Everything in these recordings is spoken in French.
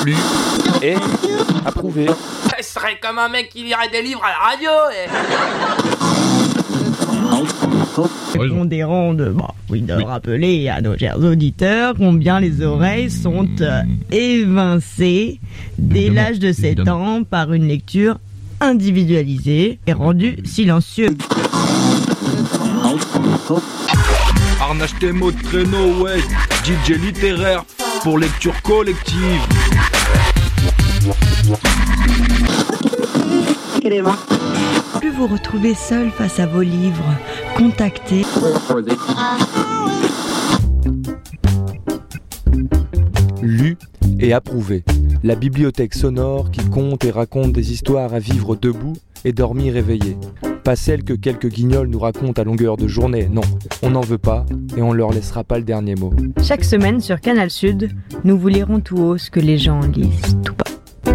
Lu et approuvé. Ce serait comme un mec qui lirait des livres à la radio. Pondérant de rappeler à nos chers auditeurs combien les oreilles sont évincées dès l'âge de 7 ans par une lecture individualisée et rendue silencieuse. Arnache tes mots de créneau, ouais. DJ littéraire pour lecture collective. Plus vous retrouvez seul face à vos livres, contactez. Lu et approuvé. La bibliothèque sonore qui compte et raconte des histoires à vivre debout et dormir éveillé. Pas celles que quelques guignols nous racontent à longueur de journée, non. On n'en veut pas et on leur laissera pas le dernier mot. Chaque semaine sur Canal Sud, nous vous lirons tout haut ce que les gens lisent tout bas.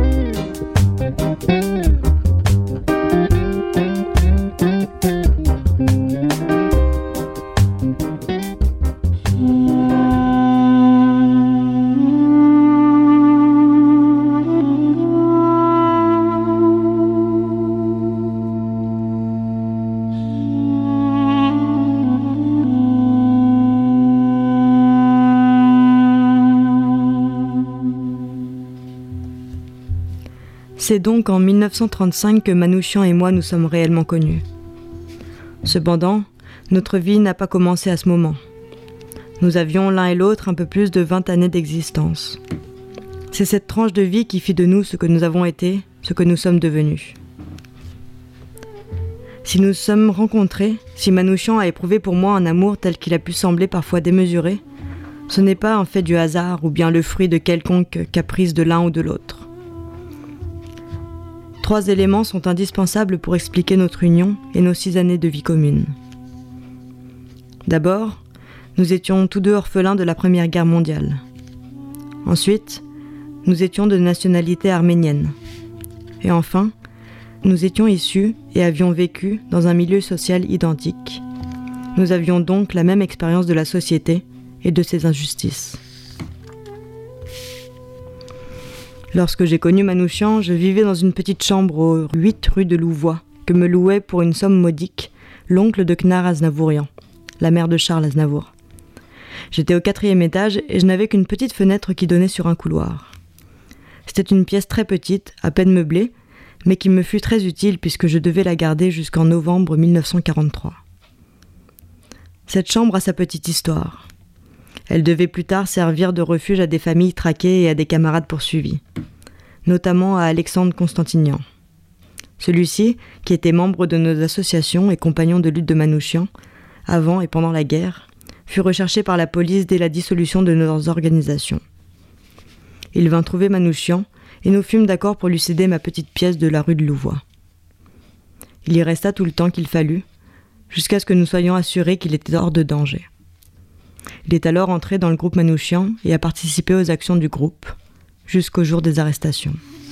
C'est donc en 1935 que Manouchian et moi nous sommes réellement connus. Cependant, notre vie n'a pas commencé à ce moment. Nous avions l'un et l'autre un peu plus de 20 années d'existence. C'est cette tranche de vie qui fit de nous ce que nous avons été, ce que nous sommes devenus. Si nous sommes rencontrés, si Manouchian a éprouvé pour moi un amour tel qu'il a pu sembler parfois démesuré, ce n'est pas un fait du hasard ou bien le fruit de quelconque caprice de l'un ou de l'autre. 3 éléments sont indispensables pour expliquer notre union et nos 6 années de vie commune. D'abord, nous étions tous deux orphelins de la Première Guerre mondiale. Ensuite, nous étions de nationalité arménienne. Et enfin, nous étions issus et avions vécu dans un milieu social identique. Nous avions donc la même expérience de la société et de ses injustices. Lorsque j'ai connu Manouchian, je vivais dans une petite chambre aux 8 rue de Louvois, que me louait pour une somme modique l'oncle de Knar Aznavourian, la mère de Charles Aznavour. J'étais au 4e étage et je n'avais qu'une petite fenêtre qui donnait sur un couloir. C'était une pièce très petite, à peine meublée, mais qui me fut très utile puisque je devais la garder jusqu'en novembre 1943. Cette chambre a sa petite histoire. Elle devait plus tard servir de refuge à des familles traquées et à des camarades poursuivis, notamment à Alexandre Constantinian. Celui-ci, qui était membre de nos associations et compagnon de lutte de Manouchian, avant et pendant la guerre, fut recherché par la police dès la dissolution de nos organisations. Il vint trouver Manouchian et nous fûmes d'accord pour lui céder ma petite pièce de la rue de Louvois. Il y resta tout le temps qu'il fallut, jusqu'à ce que nous soyons assurés qu'il était hors de danger. Il est alors entré dans le groupe Manouchian et a participé aux actions du groupe, jusqu'au jour des arrestations.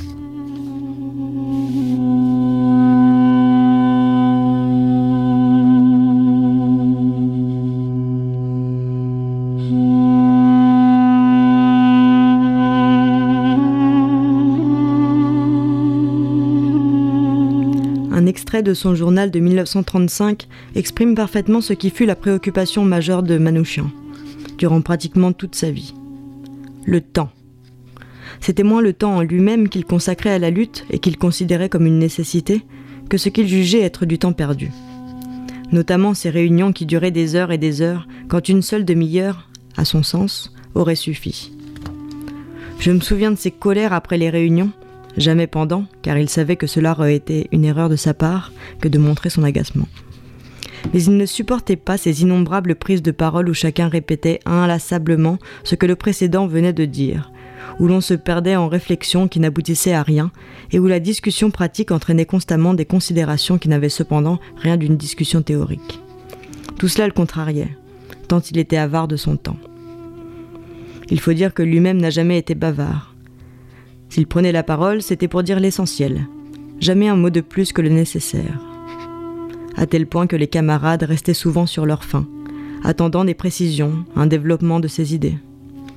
Un extrait de son journal de 1935 exprime parfaitement ce qui fut la préoccupation majeure de Manouchian, durant pratiquement toute sa vie. Le temps. C'était moins le temps en lui-même qu'il consacrait à la lutte et qu'il considérait comme une nécessité que ce qu'il jugeait être du temps perdu. Notamment ces réunions qui duraient des heures et des heures, quand une seule demi-heure, à son sens, aurait suffi. Je me souviens de ses colères après les réunions, jamais pendant, car il savait que cela aurait été une erreur de sa part que de montrer son agacement. Mais il ne supportait pas ces innombrables prises de parole où chacun répétait inlassablement ce que le précédent venait de dire, où l'on se perdait en réflexions qui n'aboutissaient à rien, et où la discussion pratique entraînait constamment des considérations qui n'avaient cependant rien d'une discussion théorique. Tout cela le contrariait, tant il était avare de son temps. Il faut dire que lui-même n'a jamais été bavard. S'il prenait la parole, c'était pour dire l'essentiel, jamais un mot de plus que le nécessaire. À tel point que les camarades restaient souvent sur leur faim, attendant des précisions, un développement de ses idées.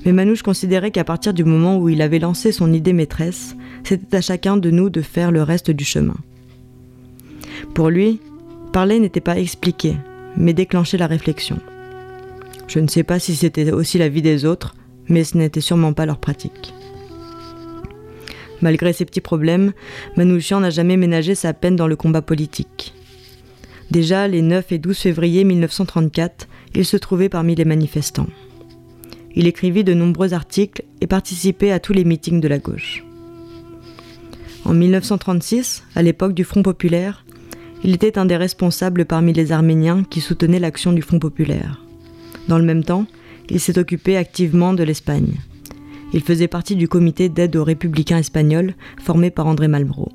Mais Manouche considérait qu'à partir du moment où il avait lancé son idée maîtresse, c'était à chacun de nous de faire le reste du chemin. Pour lui, parler n'était pas expliquer, mais déclencher la réflexion. Je ne sais pas si c'était aussi la vie des autres, mais ce n'était sûrement pas leur pratique. Malgré ses petits problèmes, Manouchian n'a jamais ménagé sa peine dans le combat politique. Déjà, les 9 et 12 février 1934, il se trouvait parmi les manifestants. Il écrivit de nombreux articles et participait à tous les meetings de la gauche. En 1936, à l'époque du Front populaire, il était un des responsables parmi les Arméniens qui soutenaient l'action du Front populaire. Dans le même temps, il s'est occupé activement de l'Espagne. Il faisait partie du comité d'aide aux républicains espagnols formé par André Malraux.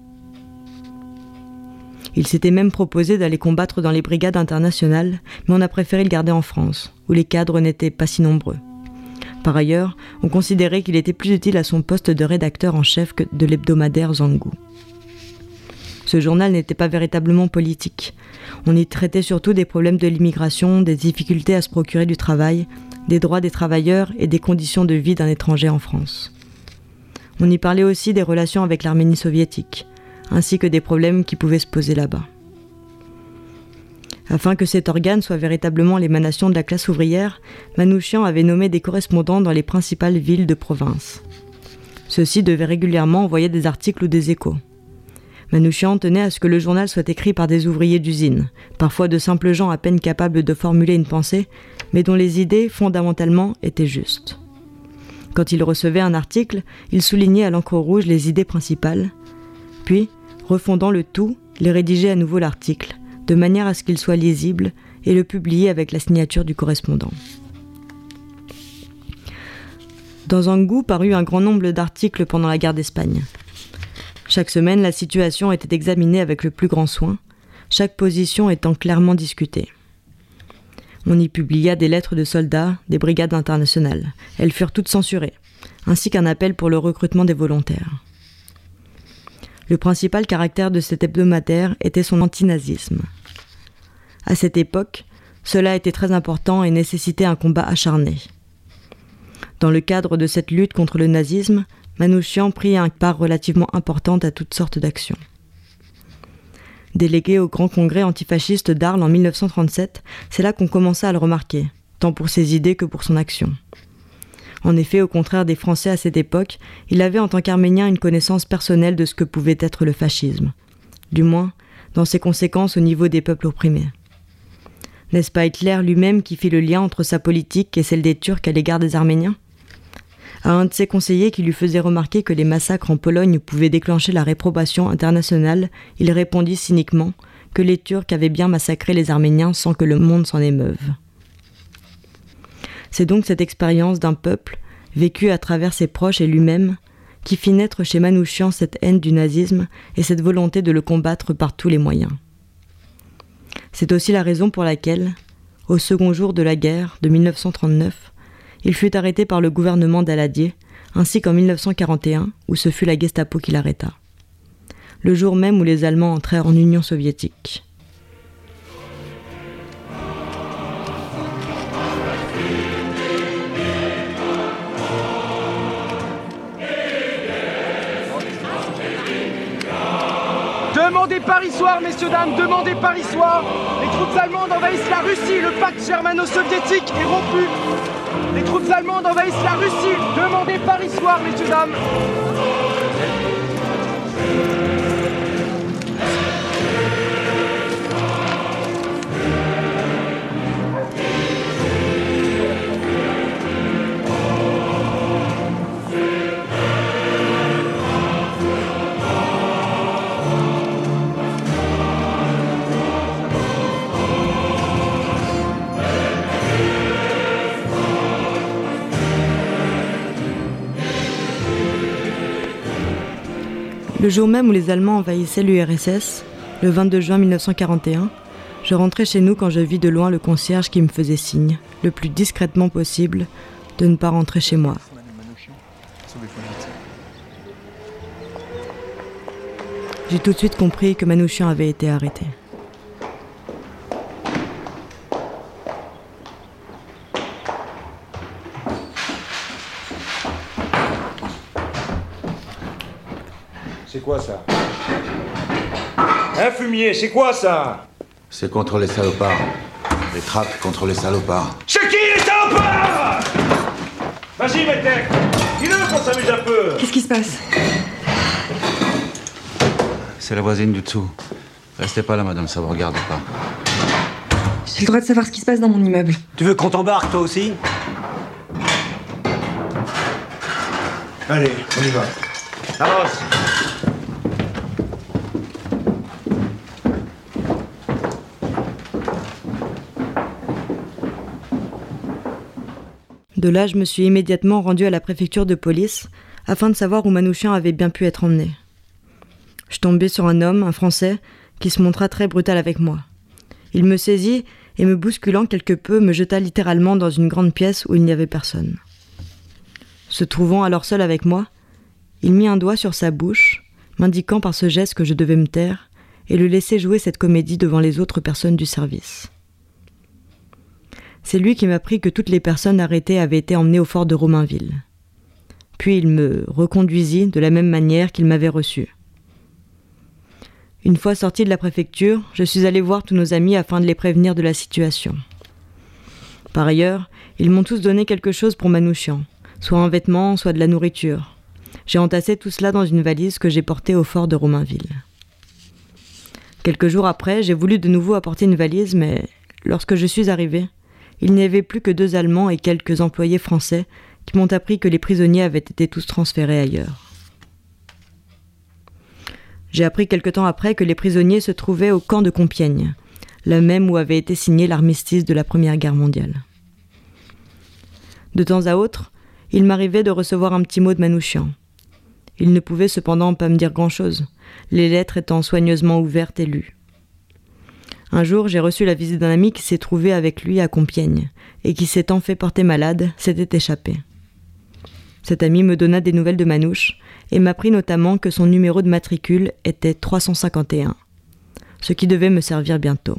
Il s'était même proposé d'aller combattre dans les brigades internationales, mais on a préféré le garder en France, où les cadres n'étaient pas si nombreux. Par ailleurs, on considérait qu'il était plus utile à son poste de rédacteur en chef que de l'hebdomadaire Zangou. Ce journal n'était pas véritablement politique. On y traitait surtout des problèmes de l'immigration, des difficultés à se procurer du travail, des droits des travailleurs et des conditions de vie d'un étranger en France. On y parlait aussi des relations avec l'Arménie soviétique, ainsi que des problèmes qui pouvaient se poser là-bas. Afin que cet organe soit véritablement l'émanation de la classe ouvrière, Manouchian avait nommé des correspondants dans les principales villes de province. Ceux-ci devaient régulièrement envoyer des articles ou des échos. Manouchian tenait à ce que le journal soit écrit par des ouvriers d'usine, parfois de simples gens à peine capables de formuler une pensée, mais dont les idées, fondamentalement, étaient justes. Quand il recevait un article, il soulignait à l'encre rouge les idées principales, puis, refondant le tout, il rédigeait à nouveau l'article, de manière à ce qu'il soit lisible, et le publier avec la signature du correspondant. Dans Zangou parut un grand nombre d'articles pendant la guerre d'Espagne. Chaque semaine, la situation était examinée avec le plus grand soin, chaque position étant clairement discutée. On y publia des lettres de soldats des brigades internationales. Elles furent toutes censurées, ainsi qu'un appel pour le recrutement des volontaires. Le principal caractère de cet hebdomadaire était son antinazisme. À cette époque, cela était très important et nécessitait un combat acharné. Dans le cadre de cette lutte contre le nazisme, Manouchian prit une part relativement importante à toutes sortes d'actions. Délégué au Grand Congrès antifasciste d'Arles en 1937, c'est là qu'on commença à le remarquer, tant pour ses idées que pour son action. En effet, au contraire des Français à cette époque, il avait en tant qu'Arménien une connaissance personnelle de ce que pouvait être le fascisme, du moins dans ses conséquences au niveau des peuples opprimés. N'est-ce pas Hitler lui-même qui fit le lien entre sa politique et celle des Turcs à l'égard des Arméniens ? À un de ses conseillers qui lui faisait remarquer que les massacres en Pologne pouvaient déclencher la réprobation internationale, il répondit cyniquement que les Turcs avaient bien massacré les Arméniens sans que le monde s'en émeuve. C'est donc cette expérience d'un peuple, vécue à travers ses proches et lui-même, qui fit naître chez Manouchian cette haine du nazisme et cette volonté de le combattre par tous les moyens. C'est aussi la raison pour laquelle, au second jour de la guerre de 1939, il fut arrêté par le gouvernement d'Aladier, ainsi qu'en 1941, où ce fut la Gestapo qui l'arrêta. Le jour même où les Allemands entrèrent en Union soviétique. Demandez Paris soir, messieurs, dames, demandez Paris soir. Les troupes allemandes envahissent la Russie, le pacte germano-soviétique est rompu. Les troupes allemandes envahissent la Russie, demandez Paris soir, messieurs, dames. Le jour même où les Allemands envahissaient l'URSS, le 22 juin 1941, je rentrais chez nous quand je vis de loin le concierge qui me faisait signe, le plus discrètement possible, de ne pas rentrer chez moi. J'ai tout de suite compris que Manouchian avait été arrêté. C'est quoi ça? Un fumier, c'est quoi ça? C'est contre les salopards. Les tracts contre les salopards. C'est qui les salopards? Vas-y, Métèque, dis-le qu'on s'amuse un peu. Qu'est-ce qui se passe? C'est la voisine du dessous. Restez pas là, madame, ça vous regarde pas. J'ai le droit de savoir ce qui se passe dans mon immeuble. Tu veux qu'on t'embarque, toi aussi? Allez, on y va. Avance. De là, je me suis immédiatement rendue à la préfecture de police afin de savoir où Manouchian avait bien pu être emmené. Je tombais sur un homme, un Français, qui se montra très brutal avec moi. Il me saisit et, me bousculant quelque peu, me jeta littéralement dans une grande pièce où il n'y avait personne. Se trouvant alors seul avec moi, il mit un doigt sur sa bouche, m'indiquant par ce geste que je devais me taire et le laisser jouer cette comédie devant les autres personnes du service. C'est lui qui m'apprit que toutes les personnes arrêtées avaient été emmenées au fort de Romainville. Puis il me reconduisit de la même manière qu'il m'avait reçu. Une fois sorti de la préfecture, je suis allé voir tous nos amis afin de les prévenir de la situation. Par ailleurs, ils m'ont tous donné quelque chose pour Manouchian, soit un vêtement, soit de la nourriture. J'ai entassé tout cela dans une valise que j'ai portée au fort de Romainville. Quelques jours après, j'ai voulu de nouveau apporter une valise, mais lorsque je suis arrivé, il n'y avait plus que 2 Allemands et quelques employés français qui m'ont appris que les prisonniers avaient été tous transférés ailleurs. J'ai appris quelque temps après que les prisonniers se trouvaient au camp de Compiègne, là même où avait été signé l'armistice de la Première Guerre mondiale. De temps à autre, il m'arrivait de recevoir un petit mot de Manouchian. Il ne pouvait cependant pas me dire grand-chose, les lettres étant soigneusement ouvertes et lues. Un jour, j'ai reçu la visite d'un ami qui s'est trouvé avec lui à Compiègne et qui, s'étant fait porter malade, s'était échappé. Cet ami me donna des nouvelles de Manouche et m'apprit notamment que son numéro de matricule était 351, ce qui devait me servir bientôt.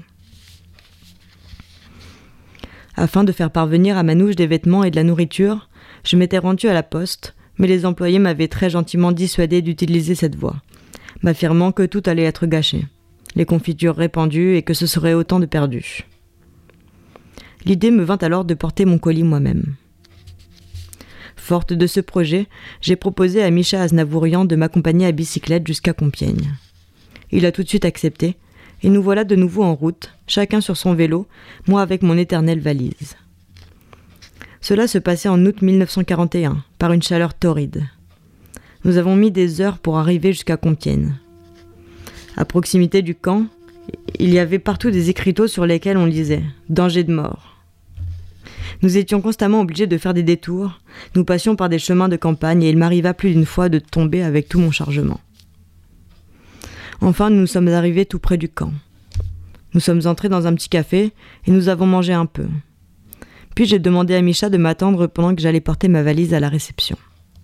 Afin de faire parvenir à Manouche des vêtements et de la nourriture, je m'étais rendue à la poste, mais les employés m'avaient très gentiment dissuadé d'utiliser cette voie, m'affirmant que tout allait être gâché, les confitures répandues et que ce serait autant de perdus. L'idée me vint alors de porter mon colis moi-même. Forte de ce projet, j'ai proposé à Micha Aznavourian de m'accompagner à bicyclette jusqu'à Compiègne. Il a tout de suite accepté, et nous voilà de nouveau en route, chacun sur son vélo, moi avec mon éternelle valise. Cela se passait en août 1941, par une chaleur torride. Nous avons mis des heures pour arriver jusqu'à Compiègne. À proximité du camp, il y avait partout des écriteaux sur lesquels on lisait « Danger de mort ». Nous étions constamment obligés de faire des détours, nous passions par des chemins de campagne et il m'arriva plus d'une fois de tomber avec tout mon chargement. Enfin, nous sommes arrivés tout près du camp. Nous sommes entrés dans un petit café et nous avons mangé un peu. Puis j'ai demandé à Micha de m'attendre pendant que j'allais porter ma valise à la réception.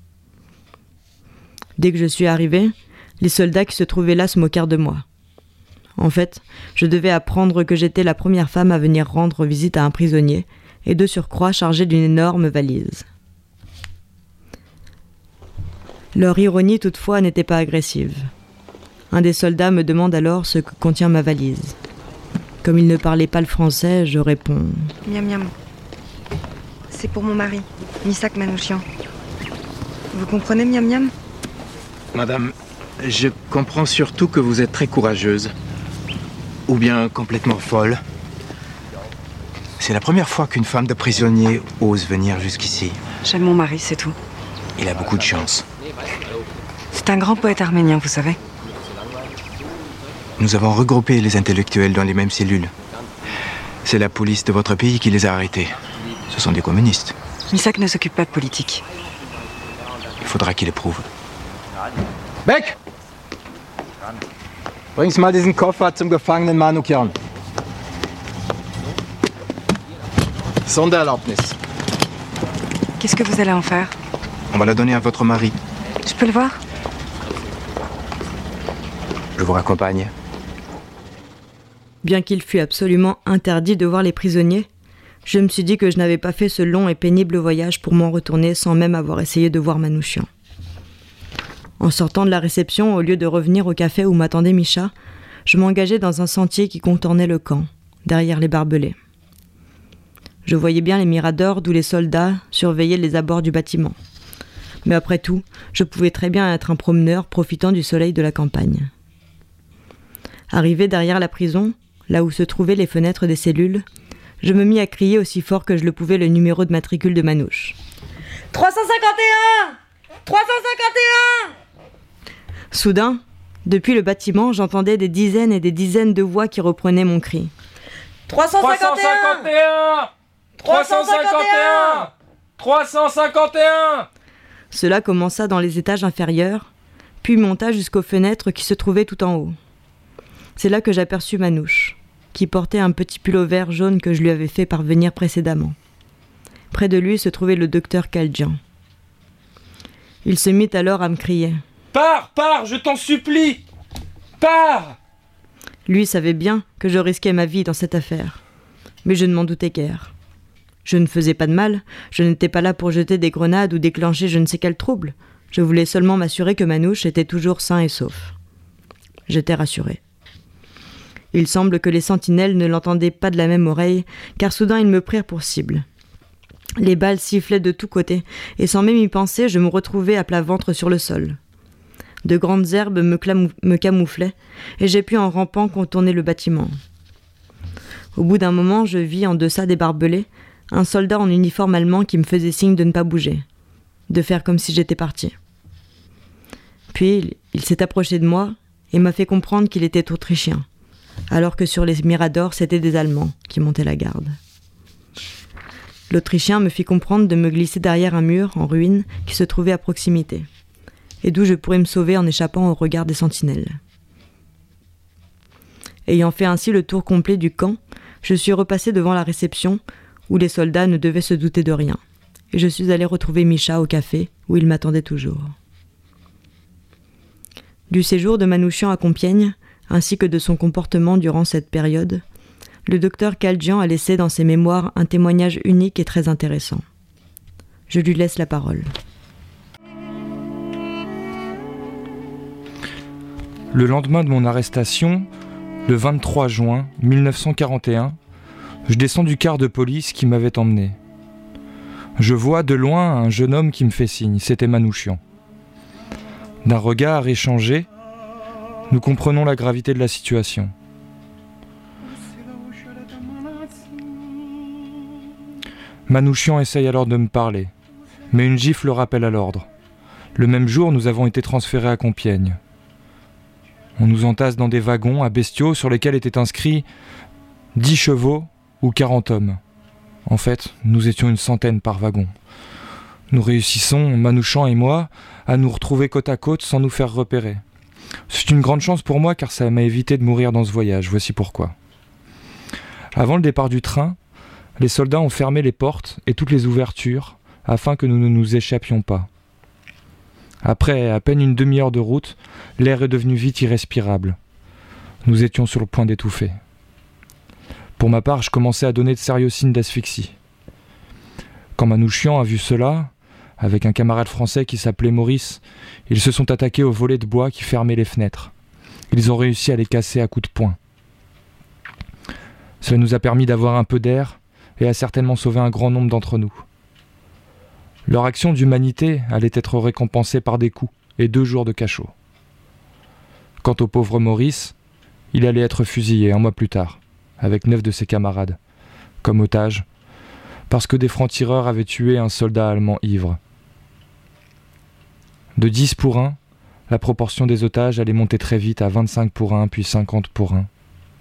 Dès que je suis arrivé, les soldats qui se trouvaient là se moquèrent de moi. En fait, je devais apprendre que j'étais la première femme à venir rendre visite à un prisonnier et de surcroît chargée d'une énorme valise. Leur ironie toutefois n'était pas agressive. Un des soldats me demande alors ce que contient ma valise. Comme il ne parlait pas le français, je réponds « Miam miam. C'est pour mon mari, Misak Manouchian. Vous comprenez, miam miam? Madame, je comprends surtout que vous êtes très courageuse. Ou bien complètement folle. C'est la première fois qu'une femme de prisonnier ose venir jusqu'ici. J'aime mon mari, c'est tout. Il a beaucoup de chance. C'est un grand poète arménien, vous savez. Nous avons regroupé les intellectuels dans les mêmes cellules. C'est la police de votre pays qui les a arrêtés. Ce sont des communistes. Misak ne s'occupe pas de politique. Il faudra qu'il éprouve. Beck! Bring's mal diesen Koffer zum Gefangenen Manouchian. Sondererlaubnis. Qu'est-ce que vous allez en faire? On va la donner à votre mari. Je peux le voir? Je vous raccompagne. Bien qu'il fût absolument interdit de voir les prisonniers, je me suis dit que je n'avais pas fait ce long et pénible voyage pour m'en retourner sans même avoir essayé de voir Manouchian. En sortant de la réception, au lieu de revenir au café où m'attendait Micha, je m'engageais dans un sentier qui contournait le camp, derrière les barbelés. Je voyais bien les miradors d'où les soldats surveillaient les abords du bâtiment. Mais après tout, je pouvais très bien être un promeneur profitant du soleil de la campagne. Arrivé derrière la prison, là où se trouvaient les fenêtres des cellules, je me mis à crier aussi fort que je le pouvais le numéro de matricule de Manouche. 351 351 Soudain, depuis le bâtiment, j'entendais des dizaines et des dizaines de voix qui reprenaient mon cri. 351 351 351 Cela commença dans les étages inférieurs, puis monta jusqu'aux fenêtres qui se trouvaient tout en haut. C'est là que j'aperçus Manouche, qui portait un petit pull vert jaune que je lui avais fait parvenir précédemment. Près de lui se trouvait le docteur Kaldjian. Il se mit alors à me crier. « Pars, pars, je t'en supplie! Pars !» Lui savait bien que je risquais ma vie dans cette affaire, mais je ne m'en doutais guère. Je ne faisais pas de mal, je n'étais pas là pour jeter des grenades ou déclencher je ne sais quel trouble. Je voulais seulement m'assurer que Manouche était toujours sain et sauf. J'étais rassuré. Il semble que les sentinelles ne l'entendaient pas de la même oreille, car soudain ils me prirent pour cible. Les balles sifflaient de tous côtés, et sans même y penser, je me retrouvais à plat ventre sur le sol. De grandes herbes me camouflaient, et j'ai pu en rampant contourner le bâtiment. Au bout d'un moment, je vis en deçà des barbelés un soldat en uniforme allemand qui me faisait signe de ne pas bouger, de faire comme si j'étais parti. Puis il s'est approché de moi et m'a fait comprendre qu'il était autrichien, alors que sur les miradors, c'étaient des Allemands qui montaient la garde. L'Autrichien me fit comprendre de me glisser derrière un mur en ruine qui se trouvait à proximité, et d'où je pourrais me sauver en échappant au regard des sentinelles. Ayant fait ainsi le tour complet du camp, je suis repassé devant la réception, où les soldats ne devaient se douter de rien, et je suis allé retrouver Micha au café, où il m'attendait toujours. Du séjour de Manouchian à Compiègne, ainsi que de son comportement durant cette période, le docteur Kaldjian a laissé dans ses mémoires un témoignage unique et très intéressant. Je lui laisse la parole. Le lendemain de mon arrestation, le 23 juin 1941, je descends du car de police qui m'avait emmené. Je vois de loin un jeune homme qui me fait signe, c'était Manouchian. D'un regard échangé, nous comprenons la gravité de la situation. Manouchian essaye alors de me parler, mais une gifle le rappelle à l'ordre. Le même jour, nous avons été transférés à Compiègne. On nous entasse dans des wagons à bestiaux sur lesquels étaient inscrits 10 chevaux ou 40 hommes. En fait, nous étions une centaine par wagon. Nous réussissons, Manouchian et moi, à nous retrouver côte à côte sans nous faire repérer. C'est une grande chance pour moi car ça m'a évité de mourir dans ce voyage, voici pourquoi. Avant le départ du train, les soldats ont fermé les portes et toutes les ouvertures afin que nous ne nous échappions pas. Après à peine une demi-heure de route, l'air est devenu vite irrespirable. Nous étions sur le point d'étouffer. Pour ma part, je commençais à donner de sérieux signes d'asphyxie. Quand Manouchian a vu cela, avec un camarade français qui s'appelait Maurice, ils se sont attaqués aux volets de bois qui fermaient les fenêtres. Ils ont réussi à les casser à coups de poing. Cela nous a permis d'avoir un peu d'air et a certainement sauvé un grand nombre d'entre nous. Leur action d'humanité allait être récompensée par des coups et 2 jours de cachot. Quant au pauvre Maurice, il allait être fusillé un mois plus tard, avec 9 de ses camarades, comme otage, parce que des francs-tireurs avaient tué un soldat allemand ivre. De 10 pour 1, la proportion des otages allait monter très vite à 25 pour 1, puis 50 pour 1.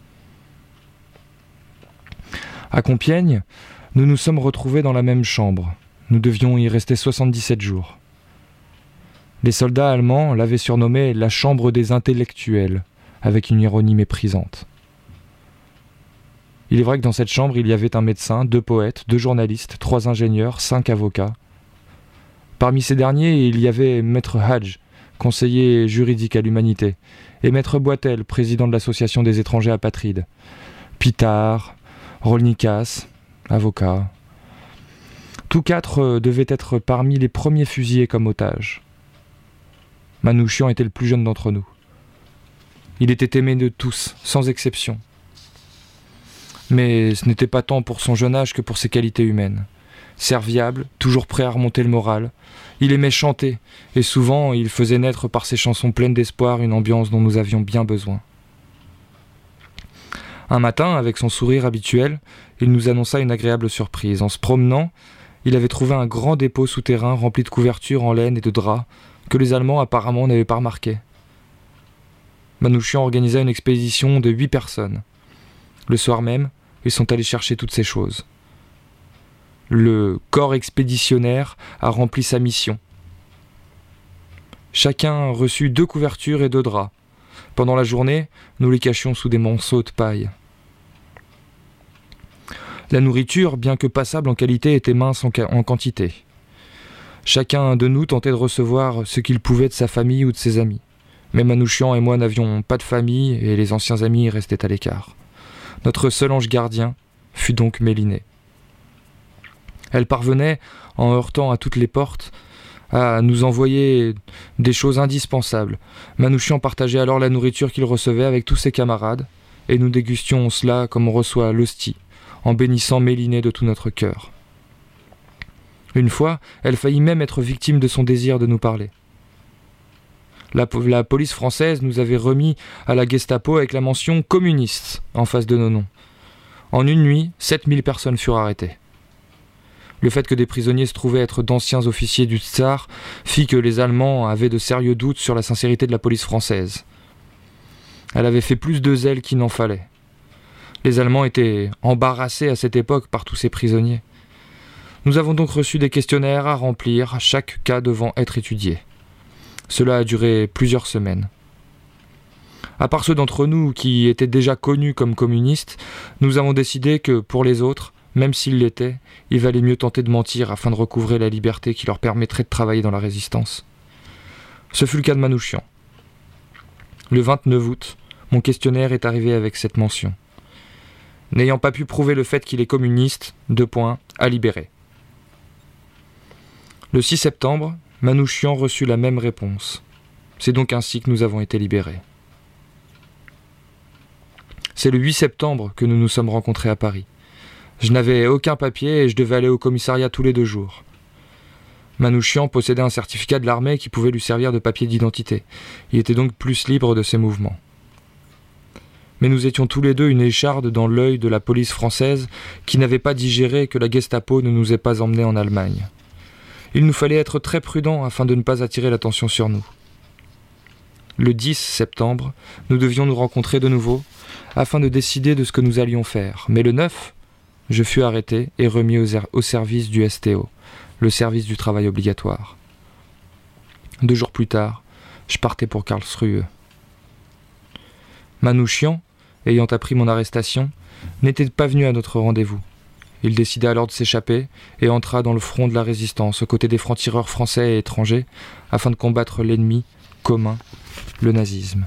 À Compiègne, nous nous sommes retrouvés dans la même chambre. Nous devions y rester 77 jours. Les soldats allemands l'avaient surnommée « la chambre des intellectuels », avec une ironie méprisante. Il est vrai que dans cette chambre, il y avait un médecin, 2 poètes, 2 journalistes, 3 ingénieurs, 5 avocats. Parmi ces derniers, il y avait Maître Hadj, conseiller juridique à l'humanité, et Maître Boitel, président de l'association des étrangers apatrides. Pitard, Rolnikas, avocat. Tous 4 devaient être parmi les premiers fusillés comme otages. Manouchian était le plus jeune d'entre nous. Il était aimé de tous, sans exception. Mais ce n'était pas tant pour son jeune âge que pour ses qualités humaines. Serviable, toujours prêt à remonter le moral, il aimait chanter, et souvent il faisait naître par ses chansons pleines d'espoir une ambiance dont nous avions bien besoin. Un matin, avec son sourire habituel, il nous annonça une agréable surprise. En se promenant, il avait trouvé un grand dépôt souterrain rempli de couvertures en laine et de draps que les Allemands apparemment n'avaient pas remarqué. Manouchian organisa une expédition de 8 personnes. Le soir même, ils sont allés chercher toutes ces choses. Le corps expéditionnaire a rempli sa mission. Chacun reçut 2 couvertures et 2 draps. Pendant la journée, nous les cachions sous des monceaux de paille. La nourriture, bien que passable en qualité, était mince en quantité. Chacun de nous tentait de recevoir ce qu'il pouvait de sa famille ou de ses amis. Mais Manouchian et moi n'avions pas de famille et les anciens amis restaient à l'écart. Notre seul ange gardien fut donc Mélinée. Elle parvenait, en heurtant à toutes les portes, à nous envoyer des choses indispensables. Manouchian partageait alors la nourriture qu'il recevait avec tous ses camarades, et nous dégustions cela comme on reçoit l'hostie, en bénissant Mélinée de tout notre cœur. Une fois, elle faillit même être victime de son désir de nous parler. La police française nous avait remis à la Gestapo avec la mention « communiste » en face de nos noms. En une nuit, 7000 personnes furent arrêtées. Le fait que des prisonniers se trouvaient être d'anciens officiers du Tsar fit que les Allemands avaient de sérieux doutes sur la sincérité de la police française. Elle avait fait plus de zèle qu'il n'en fallait. Les Allemands étaient embarrassés à cette époque par tous ces prisonniers. Nous avons donc reçu des questionnaires à remplir, chaque cas devant être étudié. Cela a duré plusieurs semaines. À part ceux d'entre nous qui étaient déjà connus comme communistes, nous avons décidé que, pour les autres, même s'ils l'étaient, il valait mieux tenter de mentir afin de recouvrer la liberté qui leur permettrait de travailler dans la résistance. Ce fut le cas de Manouchian. Le 29 août, mon questionnaire est arrivé avec cette mention. N'ayant pas pu prouver le fait qu'il est communiste, : à libérer. Le 6 septembre, Manouchian reçut la même réponse. C'est donc ainsi que nous avons été libérés. C'est le 8 septembre que nous nous sommes rencontrés à Paris. Je n'avais aucun papier et je devais aller au commissariat tous les 2 jours. Manouchian possédait un certificat de l'armée qui pouvait lui servir de papier d'identité. Il était donc plus libre de ses mouvements. Mais nous étions tous les deux une écharde dans l'œil de la police française qui n'avait pas digéré que la Gestapo ne nous ait pas emmenés en Allemagne. Il nous fallait être très prudents afin de ne pas attirer l'attention sur nous. Le 10 septembre, nous devions nous rencontrer de nouveau afin de décider de ce que nous allions faire. Mais le 9, je fus arrêté et remis au service du STO, le service du travail obligatoire. 2 jours plus tard, je partais pour Karlsruhe. Manouchian, ayant appris mon arrestation, n'était pas venu à notre rendez-vous. Il décida alors de s'échapper et entra dans le front de la résistance, aux côtés des francs-tireurs français et étrangers, afin de combattre l'ennemi commun, le nazisme.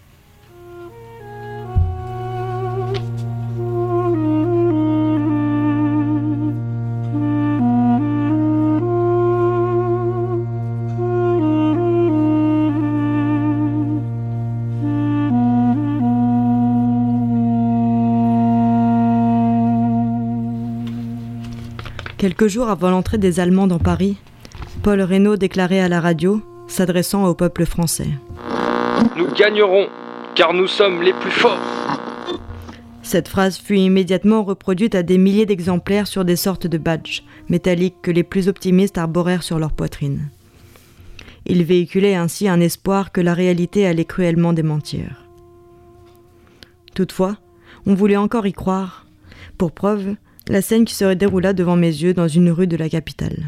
Quelques jours avant l'entrée des Allemands dans Paris, Paul Reynaud déclarait à la radio, s'adressant au peuple français. Nous gagnerons, car nous sommes les plus forts. Cette phrase fut immédiatement reproduite à des milliers d'exemplaires sur des sortes de badges métalliques que les plus optimistes arborèrent sur leur poitrine. Il véhiculait ainsi un espoir que la réalité allait cruellement démentir. Toutefois, on voulait encore y croire. Pour preuve, la scène qui se déroula devant mes yeux dans une rue de la capitale.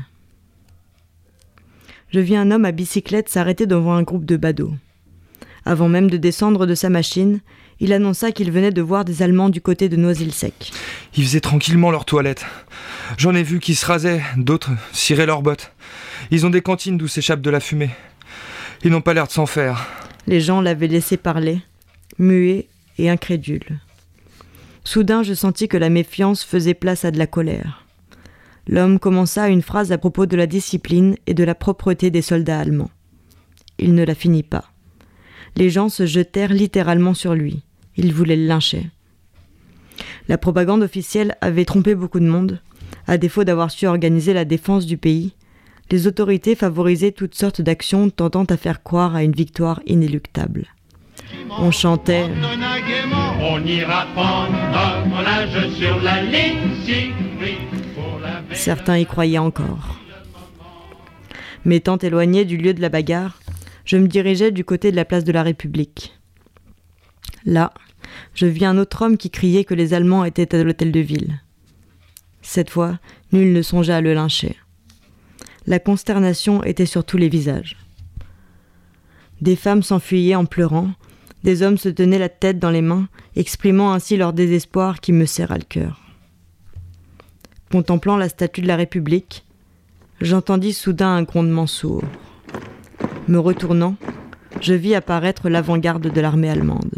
Je vis un homme à bicyclette s'arrêter devant un groupe de badauds. Avant même de descendre de sa machine, il annonça qu'il venait de voir des Allemands du côté de Noisy-le-Sec. Ils faisaient tranquillement leur toilette. J'en ai vu qui se rasaient, d'autres ciraient leurs bottes. Ils ont des cantines d'où s'échappe de la fumée. Ils n'ont pas l'air de s'en faire. Les gens l'avaient laissé parler, muet et incrédule. Soudain, je sentis que la méfiance faisait place à de la colère. L'homme commença une phrase à propos de la discipline et de la propreté des soldats allemands. il ne la finit pas. Les gens se jetèrent littéralement sur lui. Ils voulaient le lyncher. La propagande officielle avait trompé beaucoup de monde. À défaut d'avoir su organiser la défense du pays, les autorités favorisaient toutes sortes d'actions tentant à faire croire à une victoire inéluctable. On chantait « On ira prendre mon linge sur la ligne ». Certains y croyaient encore. M'étant éloigné du lieu de la bagarre, je me dirigeais du côté de la place de la République. Là, je vis un autre homme qui criait que les Allemands étaient à l'hôtel de ville. Cette fois, nul ne songeait à le lyncher. La consternation était sur tous les visages. Des femmes s'enfuyaient en pleurant, des hommes se tenaient la tête dans les mains, exprimant ainsi leur désespoir qui me serra le cœur. Contemplant la statue de la République, j'entendis soudain un grondement sourd. Me retournant, je vis apparaître l'avant-garde de l'armée allemande.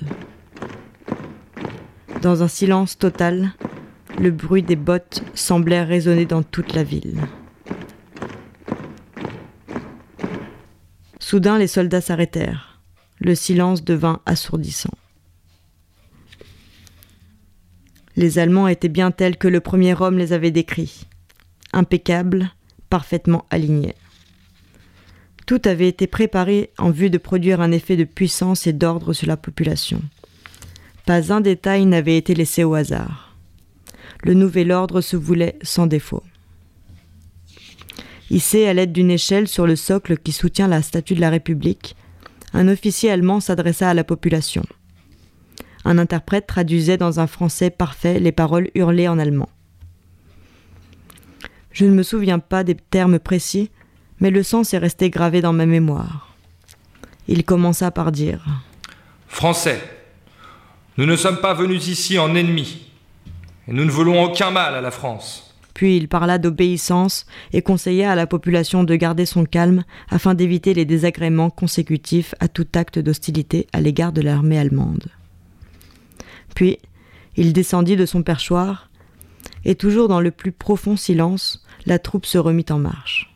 Dans un silence total, le bruit des bottes semblait résonner dans toute la ville. Soudain, les soldats s'arrêtèrent. Le silence devint assourdissant. Les Allemands étaient bien tels que le premier homme les avait décrits. Impeccables, parfaitement alignés. Tout avait été préparé en vue de produire un effet de puissance et d'ordre sur la population. Pas un détail n'avait été laissé au hasard. Le nouvel ordre se voulait sans défaut. Hissé à l'aide d'une échelle sur le socle qui soutient la statue de la République, un officier allemand s'adressa à la population. Un interprète traduisait dans un français parfait les paroles hurlées en allemand. Je ne me souviens pas des termes précis, mais le sens est resté gravé dans ma mémoire. Il commença par dire « Français, nous ne sommes pas venus ici en ennemis, et nous ne voulons aucun mal à la France. » Puis il parla d'obéissance et conseilla à la population de garder son calme afin d'éviter les désagréments consécutifs à tout acte d'hostilité à l'égard de l'armée allemande. Puis, il descendit de son perchoir, et toujours dans le plus profond silence, la troupe se remit en marche.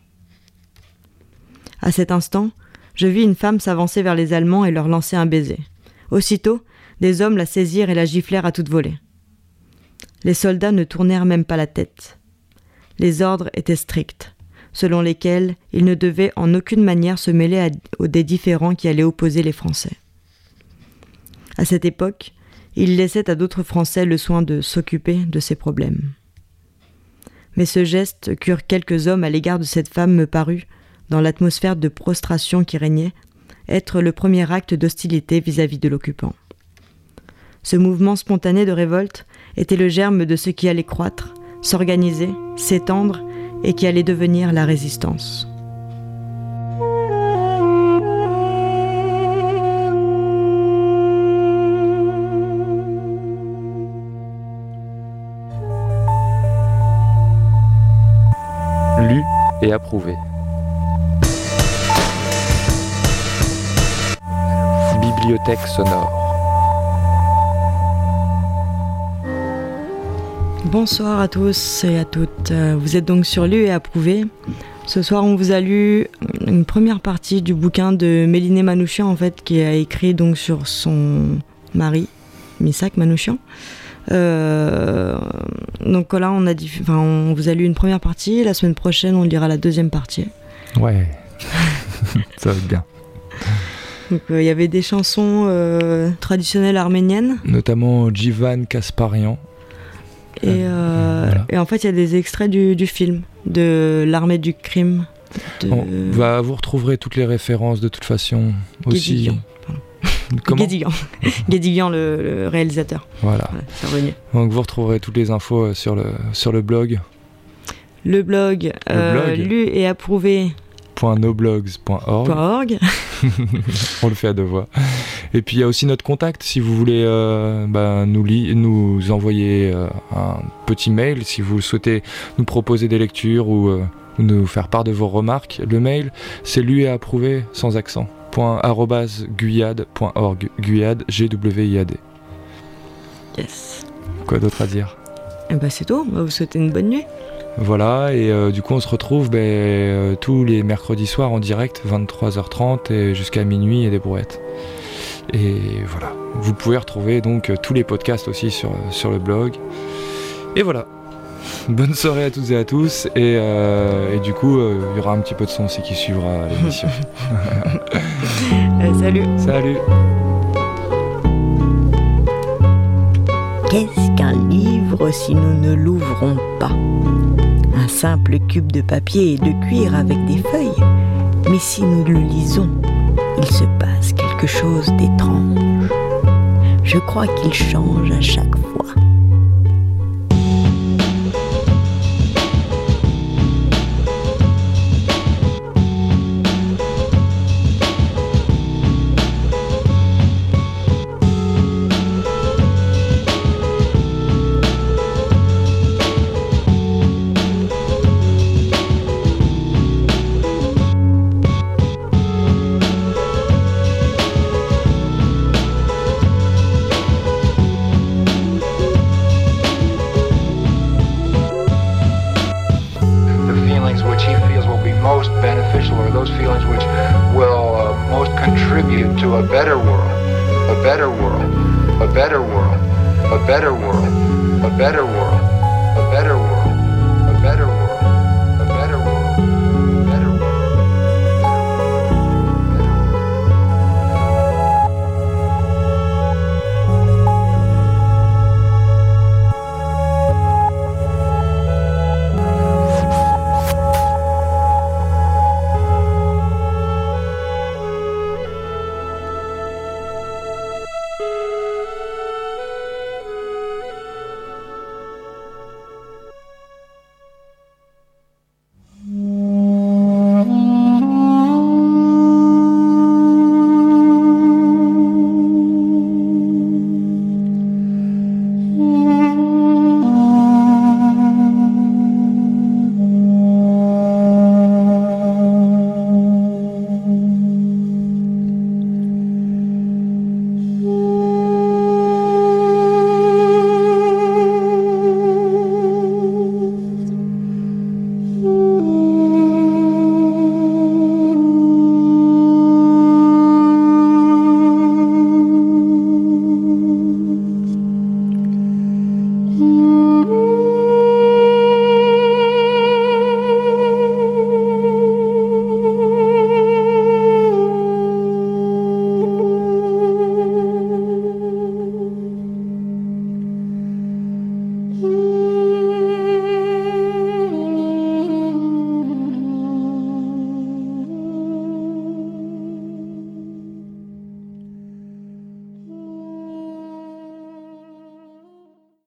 À cet instant, je vis une femme s'avancer vers les Allemands et leur lancer un baiser. Aussitôt, des hommes la saisirent et la giflèrent à toute volée. Les soldats ne tournèrent même pas la tête. Les ordres étaient stricts, selon lesquels ils ne devaient en aucune manière se mêler des différends qui allaient opposer les Français. À cette époque, ils laissaient à d'autres Français le soin de s'occuper de ces problèmes. Mais ce geste qu'eurent quelques hommes à l'égard de cette femme me parut, dans l'atmosphère de prostration qui régnait, être le premier acte d'hostilité vis-à-vis de l'occupant. Ce mouvement spontané de révolte était le germe de ce qui allait croître, s'organiser, s'étendre et qui allait devenir la résistance. Lu et approuvé. Bibliothèque sonore. Bonsoir à tous et à toutes. Vous êtes donc sur Lu et approuvé. Ce soir, on vous a lu une première partie du bouquin de Mélinée Manouchian, en fait, qui a écrit donc sur son mari, Misak Manouchian. Donc là, on vous a lu une première partie. La semaine prochaine, on lira la deuxième partie. Ouais, ça va être bien. Donc il y avait des chansons traditionnelles arméniennes. Notamment Jivan Kasparian. Voilà. Et en fait, il y a des extraits du film, de l'Armée du crime. Vous retrouverez toutes les références de toute façon. Aussi. Guédiguian, le réalisateur. Voilà. C'est revenu. Donc vous retrouverez toutes les infos sur le blog. Le blog. Lu et approuvé. .noblogs.org. On le fait à deux voix. Et puis il y a aussi notre contact si vous voulez nous envoyer un petit mail, si vous souhaitez nous proposer des lectures ou nous faire part de vos remarques. Le mail, c'est lu et approuvé sans accent. @guyad.org. Guyad, G-W-I-A-D. Yes. Quoi d'autre à dire ? Et c'est tout. On va vous souhaiter une bonne nuit. Voilà, et du coup on se retrouve tous les mercredis soirs en direct, 23h30 et jusqu'à minuit et des brouettes. Et voilà, vous pouvez retrouver donc tous les podcasts aussi sur le blog. Et voilà, bonne soirée à toutes et à tous, et du coup il y aura un petit peu de son aussi qui suivra l'émission. Salut. Salut. Qu'est-ce qu'un livre si nous ne l'ouvrons pas ? Un simple cube de papier et de cuir avec des feuilles. Mais si nous le lisons, il se passe quelque chose d'étrange. Je crois qu'il change à chaque fois. Contribute to a better world, a better world, a better world, a better world, a better world, a better world.